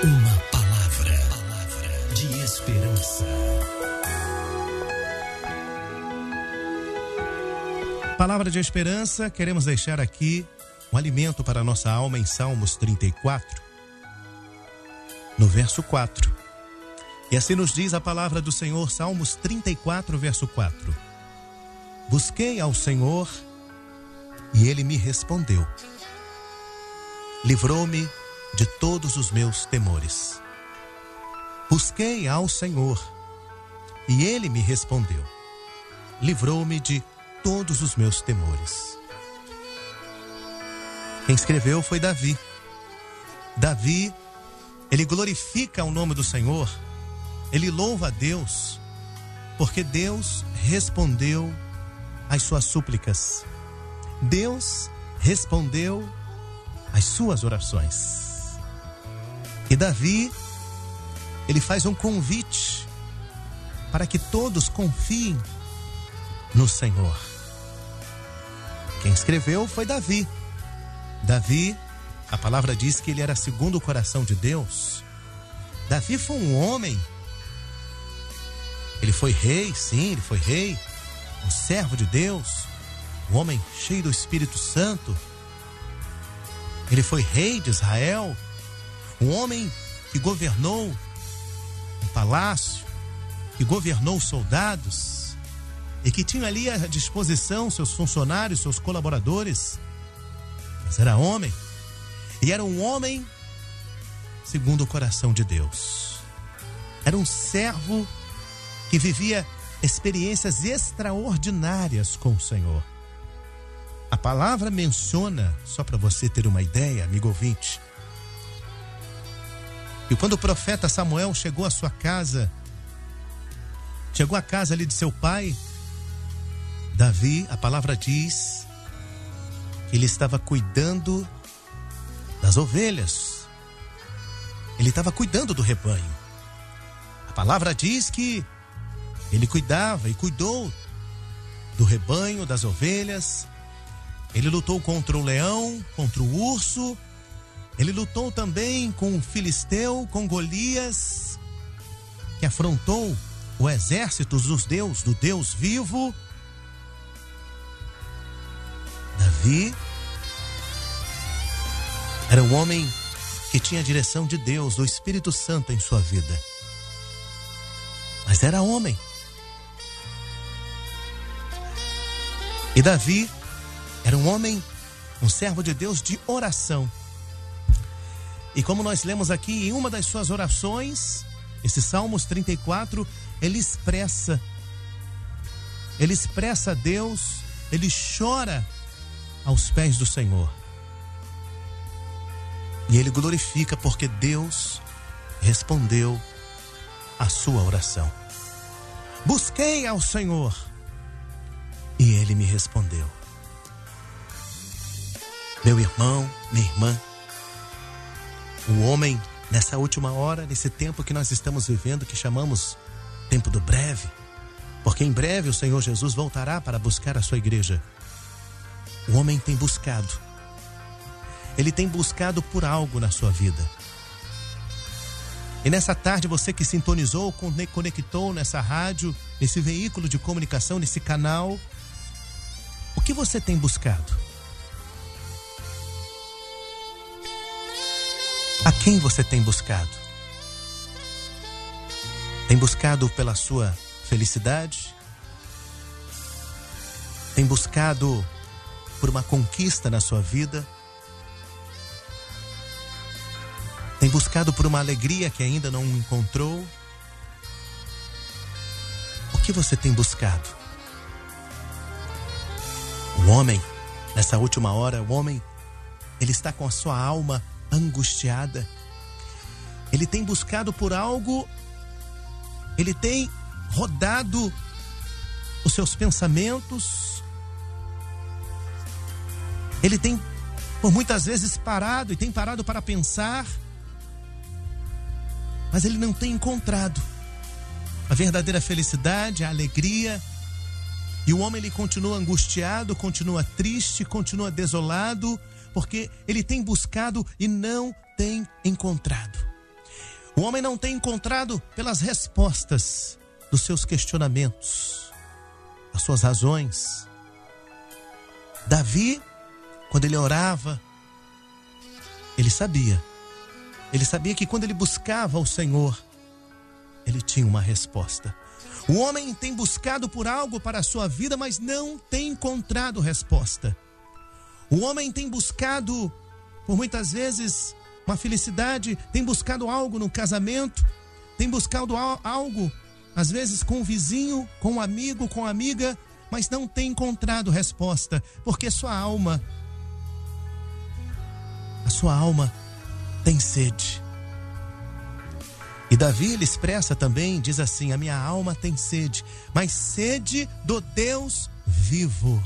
Uma palavra de esperança. Palavra de esperança, queremos deixar aqui um alimento para a nossa alma em Salmos 34, no verso 4. E assim nos diz a palavra do Senhor, Salmos 34, verso 4. Busquei ao Senhor e Ele me respondeu. Livrou-me de todos os meus temores. Busquei ao Senhor e Ele me respondeu. Livrou-me de todos os meus temores. Quem escreveu foi Davi. Davi, ele glorifica o nome do Senhor, ele louva a Deus, porque Deus respondeu às suas súplicas. Deus respondeu às suas orações. E Davi, ele faz um convite para que todos confiem no Senhor. Quem escreveu foi Davi. Davi, a palavra diz que ele era segundo o coração de Deus. Davi foi um homem. Ele foi rei, sim, ele foi rei. Um servo de Deus. Um homem cheio do Espírito Santo. Ele foi rei de Israel. Um homem que governou um palácio, que governou soldados e que tinha ali à disposição seus funcionários, seus colaboradores. Mas era homem. E era um homem segundo o coração de Deus. Era um servo que vivia experiências extraordinárias com o Senhor. A palavra menciona, só para você ter uma ideia, amigo ouvinte, que quando o profeta Samuel chegou à sua casa, chegou à casa ali de seu pai, Davi, a palavra diz que ele estava cuidando das ovelhas. Ele estava cuidando do rebanho. A palavra diz que ele cuidava e cuidou do rebanho, das ovelhas. Ele lutou contra o leão, contra o urso. Ele lutou também com o filisteu, com Golias, que afrontou o exército do Deus vivo. Davi era um homem que tinha a direção de Deus, do Espírito Santo em sua vida. Mas era homem. E Davi era um homem, um servo de Deus de oração. E como nós lemos aqui, em uma das suas orações, esse Salmos 34, ele expressa a Deus, ele chora aos pés do Senhor. E ele glorifica porque Deus respondeu a sua oração. Busquei ao Senhor e Ele me respondeu. Meu irmão, minha irmã, o homem nessa última hora, nesse tempo que nós estamos vivendo, que chamamos tempo do breve, porque em breve o Senhor Jesus voltará para buscar a sua igreja. O homem tem buscado. Ele tem buscado por algo na sua vida. E nessa tarde, você que sintonizou, conectou nessa rádio, nesse veículo de comunicação, nesse canal, o que você tem buscado? A quem você tem buscado? Tem buscado pela sua felicidade? Tem buscado por uma conquista na sua vida? Tem buscado por uma alegria que ainda não encontrou? O que você tem buscado? O homem, nessa última hora, o homem, ele está com a sua alma angustiada. Ele tem buscado por algo, ele tem rodado os seus pensamentos, ele tem por muitas vezes parado e tem parado para pensar, mas ele não tem encontrado a verdadeira felicidade, a alegria. E o homem, ele continua angustiado, continua triste, continua desolado, porque ele tem buscado e não tem encontrado. O homem não tem encontrado pelas respostas dos seus questionamentos, das suas razões. Davi, quando ele orava, ele sabia que quando ele buscava o Senhor, ele tinha uma resposta. O homem tem buscado por algo para a sua vida, mas não tem encontrado resposta. O homem tem buscado, por muitas vezes, uma felicidade, tem buscado algo no casamento, tem buscado algo, às vezes, com o vizinho, com o amigo, com a amiga, mas não tem encontrado resposta, porque a sua alma tem sede. E Davi, ele expressa também, diz assim: a minha alma tem sede, mas sede do Deus vivo.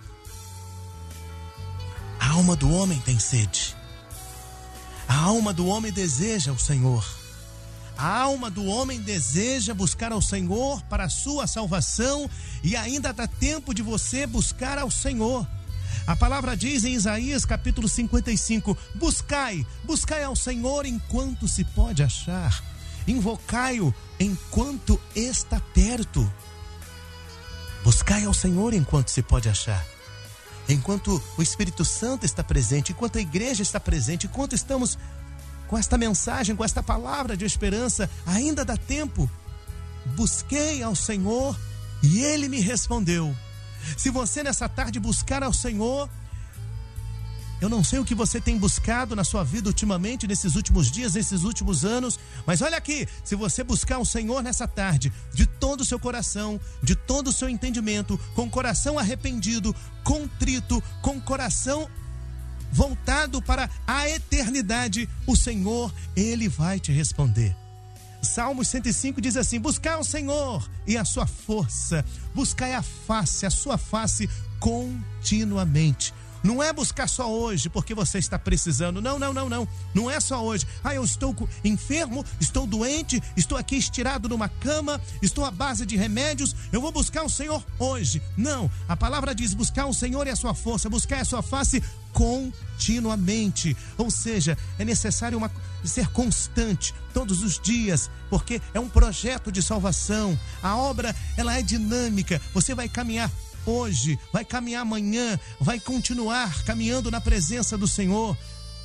A alma do homem tem sede. A alma do homem deseja o Senhor. A alma do homem deseja buscar ao Senhor para a sua salvação, e ainda dá tempo de você buscar ao Senhor. A palavra diz em Isaías capítulo 55, buscai ao Senhor enquanto se pode achar. Invocai-o enquanto está perto. Buscai ao Senhor enquanto se pode achar. Enquanto o Espírito Santo está presente, enquanto a igreja está presente, enquanto estamos com esta mensagem, com esta palavra de esperança, ainda dá tempo. Busquei ao Senhor e Ele me respondeu. Se você nessa tarde buscar ao Senhor, eu não sei o que você tem buscado na sua vida ultimamente, nesses últimos dias, nesses últimos anos, mas olha aqui, se você buscar o Senhor nessa tarde, de todo o seu coração, de todo o seu entendimento, com coração arrependido, contrito, com coração voltado para a eternidade, o Senhor, Ele vai te responder. Salmos 105 diz assim: buscai o Senhor e a sua força, buscai a sua face continuamente. Não é buscar só hoje porque você está precisando. Não. Não é só hoje. Eu estou enfermo, estou doente, estou aqui estirado numa cama, estou à base de remédios, eu vou buscar o Senhor hoje. Não, a palavra diz buscar o Senhor e a sua força, buscar a sua face continuamente. Ou seja, é necessário ser constante todos os dias, porque é um projeto de salvação. A obra, ela é dinâmica. Você vai caminhar hoje, vai caminhar amanhã, vai continuar caminhando na presença do Senhor.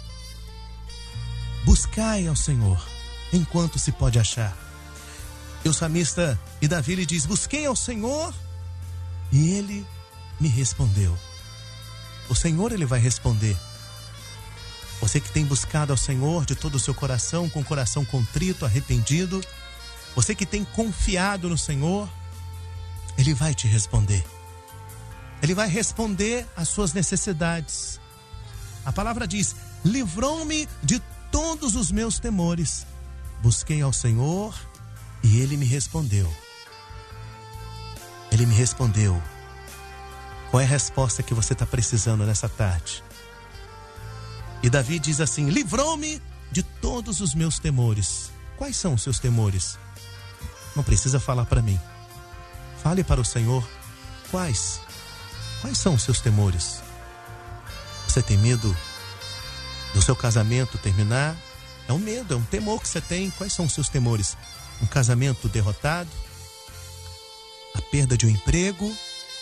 Buscai ao Senhor enquanto se pode achar. E o salmista e Davi lhe diz: busquei ao Senhor e Ele me respondeu. O Senhor, Ele vai responder. Você que tem buscado ao Senhor de todo o seu coração, com o coração contrito, arrependido, você que tem confiado no Senhor, Ele vai te responder. Ele vai responder às suas necessidades. A palavra diz: livrou-me de todos os meus temores. Busquei ao Senhor e Ele me respondeu. Ele me respondeu. Qual é a resposta que você está precisando nessa tarde? E Davi diz assim: livrou-me de todos os meus temores. Quais são os seus temores? Não precisa falar para mim. Fale para o Senhor. Quais são os seus temores? Você tem medo do seu casamento terminar? É um medo, é um temor que você tem. Quais são os seus temores? Um casamento derrotado? A perda de um emprego?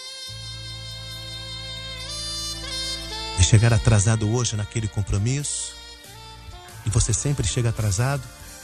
De chegar atrasado hoje naquele compromisso? E você sempre chega atrasado?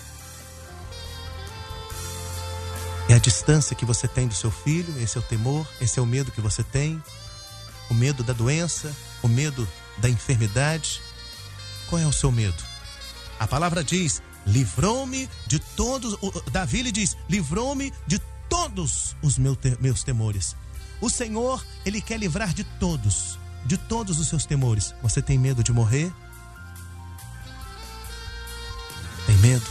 É a distância que você tem do seu filho? Esse é o temor? Esse é o medo que você tem? O medo da doença, o medo da enfermidade. Qual é o seu medo? A palavra diz: livrou-me de todos. Davi lhe diz: livrou-me de todos os meus temores. O Senhor, Ele quer livrar de todos os seus temores. Você tem medo de morrer? Tem medo?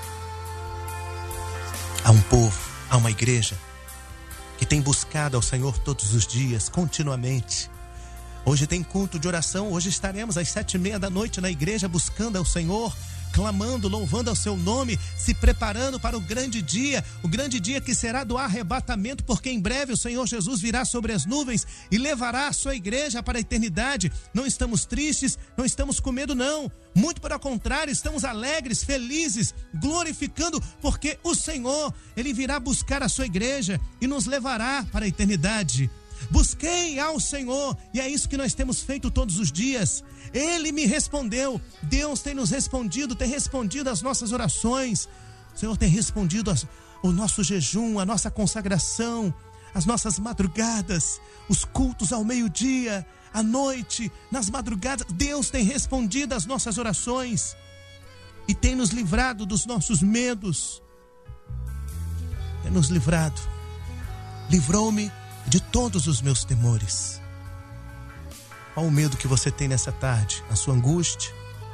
Há um povo, há uma igreja que tem buscado ao Senhor todos os dias, continuamente. Hoje tem culto de oração, hoje estaremos às 7:30 da noite na igreja buscando ao Senhor, clamando, louvando ao seu nome, se preparando para o grande dia que será do arrebatamento, porque em breve o Senhor Jesus virá sobre as nuvens e levará a sua igreja para a eternidade. Não estamos tristes, não estamos com medo, não. Muito pelo contrário, estamos alegres, felizes, glorificando, porque o Senhor, Ele virá buscar a sua igreja e nos levará para a eternidade. Busquei ao Senhor, e é isso que nós temos feito todos os dias. Ele me respondeu. Deus tem nos respondido, tem respondido às nossas orações. O Senhor tem respondido o nosso jejum, a nossa consagração, as nossas madrugadas, os cultos ao meio-dia, à noite, nas madrugadas. Deus tem respondido às nossas orações e tem nos livrado dos nossos medos. Tem nos livrado. Livrou-me de todos os meus temores. Qual o medo que você tem nessa tarde? A sua angústia?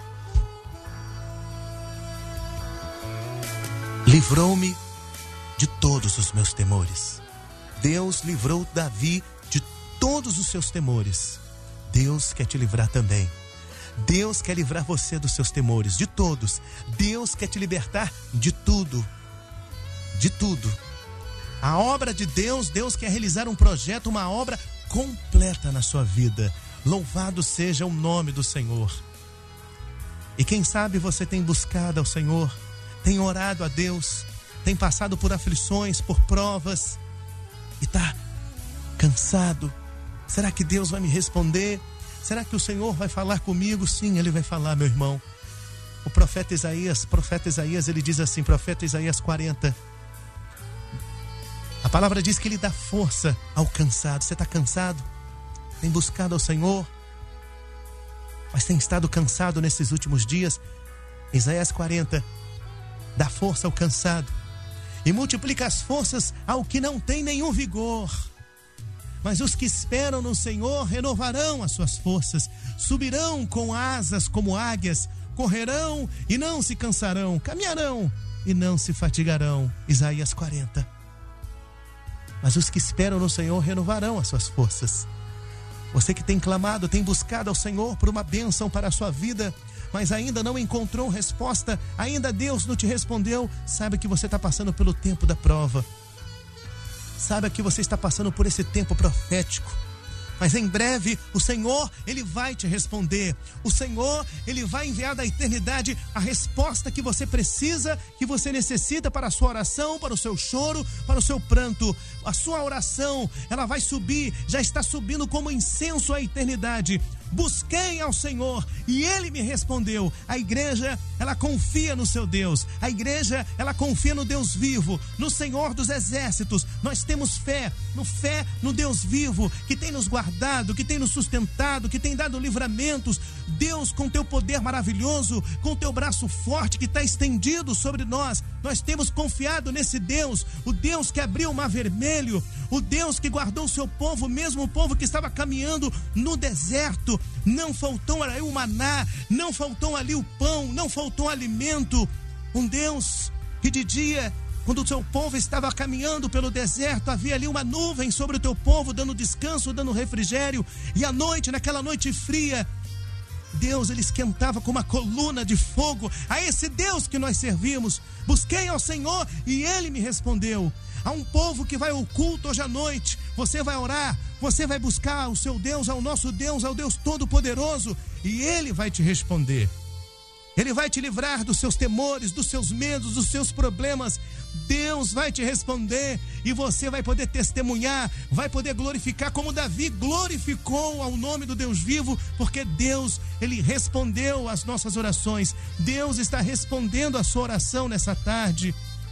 Livrou-me de todos os meus temores. Deus livrou Davi de todos os seus temores. Deus quer te livrar também. Deus quer livrar você dos seus temores, de todos. Deus quer te libertar de tudo. De tudo. A obra de Deus, Deus quer realizar um projeto, uma obra completa na sua vida. Louvado seja o nome do Senhor. E quem sabe você tem buscado ao Senhor, tem orado a Deus, tem passado por aflições, por provas, e está cansado. Será que Deus vai me responder? Será que o Senhor vai falar comigo? Sim, Ele vai falar, meu irmão. O profeta Isaías, ele diz assim, profeta Isaías 40. A palavra diz que Ele dá força ao cansado. Você está cansado? Tem buscado ao Senhor? Mas tem estado cansado nesses últimos dias? Isaías 40. Dá força ao cansado e multiplica as forças ao que não tem nenhum vigor. Mas os que esperam no Senhor renovarão as suas forças, subirão com asas como águias, correrão e não se cansarão, caminharão e não se fatigarão. Isaías 40. Mas os que esperam no Senhor renovarão as suas forças. Você que tem clamado, tem buscado ao Senhor por uma bênção para a sua vida, mas ainda não encontrou resposta, ainda Deus não te respondeu, saiba que você está passando pelo tempo da prova. Saiba que você está passando por esse tempo profético. Mas em breve o Senhor, Ele vai te responder. O Senhor, Ele vai enviar da eternidade a resposta que você precisa, que você necessita para a sua oração, para o seu choro, para o seu pranto. A sua oração, ela vai subir, já está subindo como incenso à eternidade. Busquei ao Senhor e Ele me respondeu. A igreja, ela confia no seu Deus. A igreja, ela confia no Deus vivo, no Senhor dos exércitos. Nós temos fé no Deus vivo, que tem nos guardado, que tem nos sustentado, que tem dado livramentos. Deus, com teu poder maravilhoso, com teu braço forte que está estendido sobre nós, nós temos confiado nesse Deus, o Deus que abriu o mar vermelho, o Deus que guardou o seu povo, mesmo o povo que estava caminhando no deserto. Não faltou ali o maná, não faltou ali o pão, não faltou alimento. Um Deus que de dia, quando o seu povo estava caminhando pelo deserto, havia ali uma nuvem sobre o teu povo, dando descanso, dando refrigério. E à noite, naquela noite fria, Deus, Ele esquentava com uma coluna de fogo. A esse Deus que nós servimos. Busquei ao Senhor e Ele me respondeu. Há um povo que vai ao culto hoje à noite. Você vai orar, você vai buscar o seu Deus, ao nosso Deus, ao Deus Todo-Poderoso, e Ele vai te responder. Ele vai te livrar dos seus temores, dos seus medos, dos seus problemas. Deus vai te responder e você vai poder testemunhar, vai poder glorificar como Davi glorificou ao nome do Deus vivo, porque Deus, Ele respondeu às nossas orações. Deus está respondendo a sua oração nessa tarde.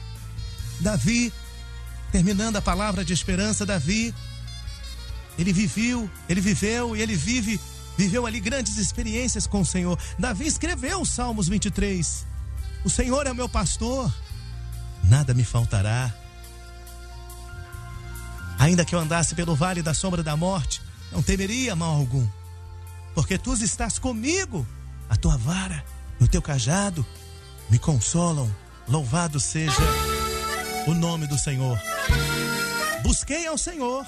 Davi, terminando a palavra de esperança, Davi, ele viveu e ele viveu ali grandes experiências com o Senhor. Davi escreveu os Salmos 23. O Senhor é o meu pastor, nada me faltará. Ainda que eu andasse pelo vale da sombra da morte, não temeria mal algum, porque tu estás comigo, a tua vara e o teu cajado me consolam. Louvado seja o nome do Senhor. Busquei ao Senhor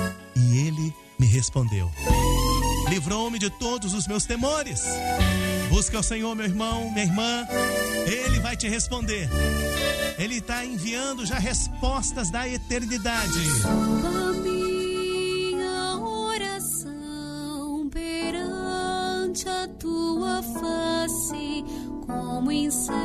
e Ele me respondeu. Livrou-me de todos os meus temores. Busca o Senhor, meu irmão, minha irmã. Ele vai te responder. Ele está enviando já respostas da eternidade. A minha perante a tua face como incenso